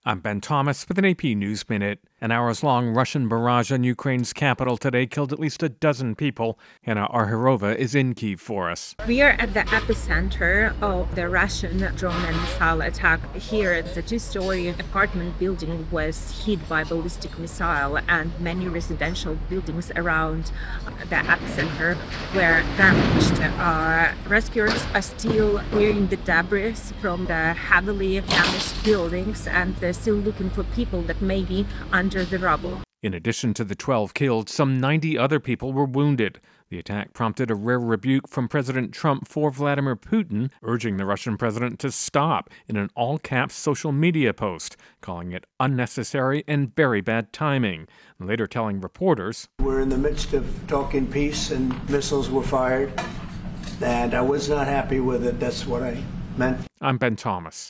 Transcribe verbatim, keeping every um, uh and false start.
I'm Ben Thomas with an A P News Minute. An hours-long Russian barrage on Ukraine's capital today killed at least a dozen people. Anna Arhirova is in Kyiv for us. We are at the epicenter of the Russian drone and missile attack. Here, the two-story apartment building was hit by ballistic missile, and many residential buildings around the epicenter were damaged. Uh, rescuers are still clearing the debris from the heavily damaged buildings, and they're still looking for people that may be under the rubble. In addition to the twelve killed, some ninety other people were wounded. The attack prompted a rare rebuke from President Trump for Vladimir Putin, urging the Russian president to stop in an all-caps social media post, calling it unnecessary and very bad timing, later telling reporters, "We're in the midst of talking peace and missiles were fired, and I was not happy with it. That's what I meant." I'm Ben Thomas.